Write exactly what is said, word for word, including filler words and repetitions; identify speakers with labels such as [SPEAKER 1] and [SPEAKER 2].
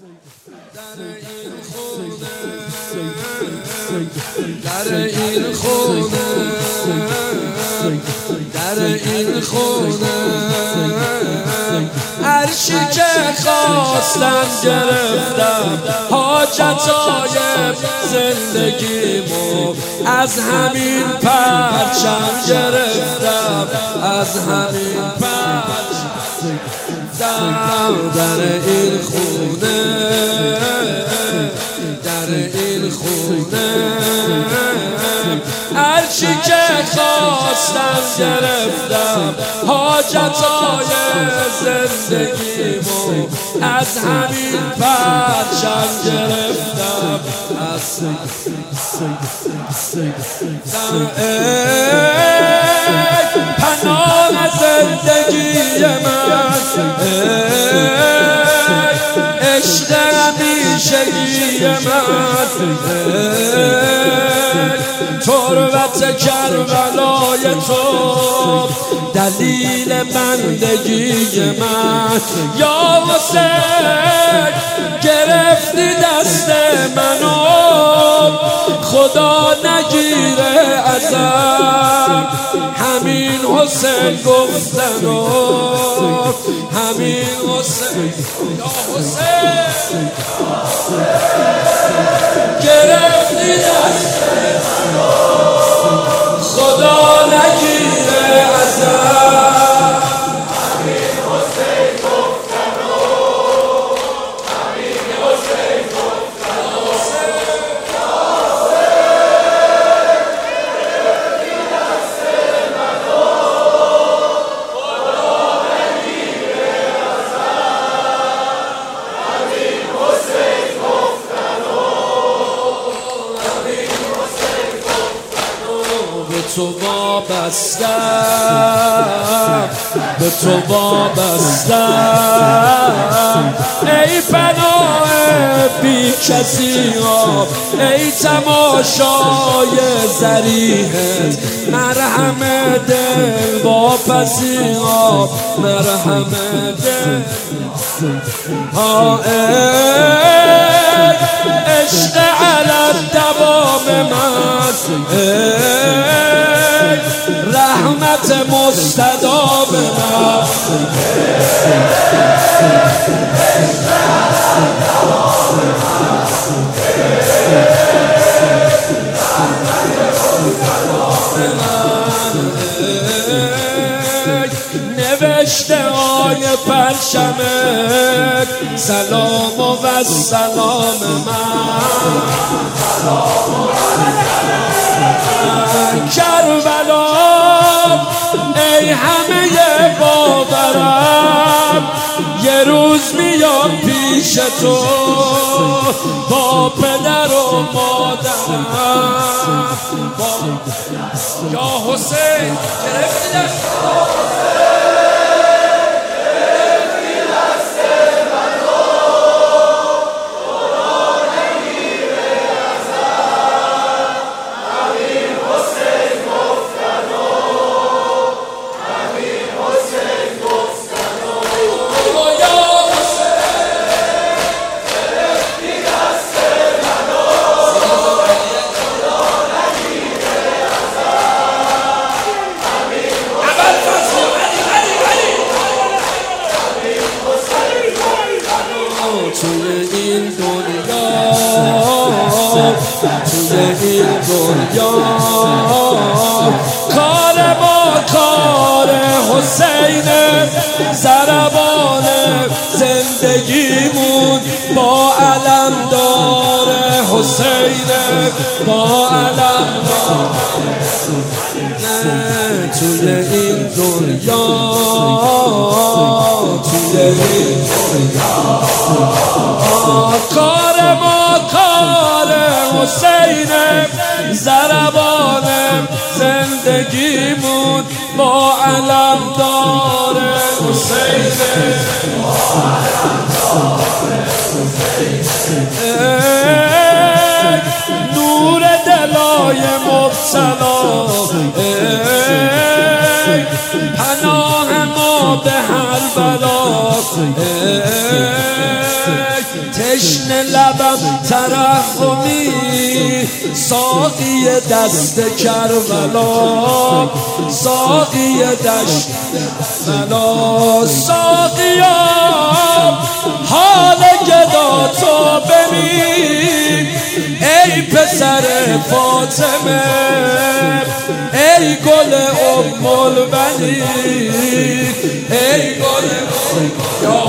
[SPEAKER 1] در این خونه در این خونه در این خونه هرچی که خواستم گرفتم، حاجتای زندگیمو از همین پرچم گرفتم، از همین پرچم در این خونه در این خونه هرچی که خواستم گرفتم، حاجتای زندگیمو از همین پرچم گرفتم، از پناه زندگی من، عشق همیشگی من، تربت کربلای تو دلیل بندگی من. یا حسین گرفتی دست منو، خدا نگیره ازم، همین حسین گفتنو، همین حسین. یا حسین گرفتی دست منو، خدا نگیره ازم، همین حسین گفتنو، همین حسین گفتنو. گرفتی دست منو، خدا نگیره ازم، همین حسین گفتنو، همین حسین گفتنو. به تو وابستم، به تو وابستم، ای پناه بی کسی ها، ای تماشای ضریحت، مرهم دل واپسی ها، مرهم دل ها، عشق علم دوام من، رحمت مستدام من، نوشته های پرچمت، سلام و سلام من، کربلا ای همه باورم، یه روز میام پیش تو با پدر و مادرم. یا حسین گرفتی دست توی این دنیا، توی این دنیا کار ما کار حسینه، ضربان زندگیمون با علم داره حسینه، با علم داره. توی این دنیا، توی این دنیا کار ما کار حسینه، ضربان زندگیمون با علم داره حسینه، با علم داره حسینه. نور دلای مبتلا، پناه ما به هر بلا، تشنه لبم ترحمی ساقی دست کربلا ساقی دشت کربلا ساقیام حال گدا تو ببین ای پسر فاطمه ای گل ام البنین ای گل ام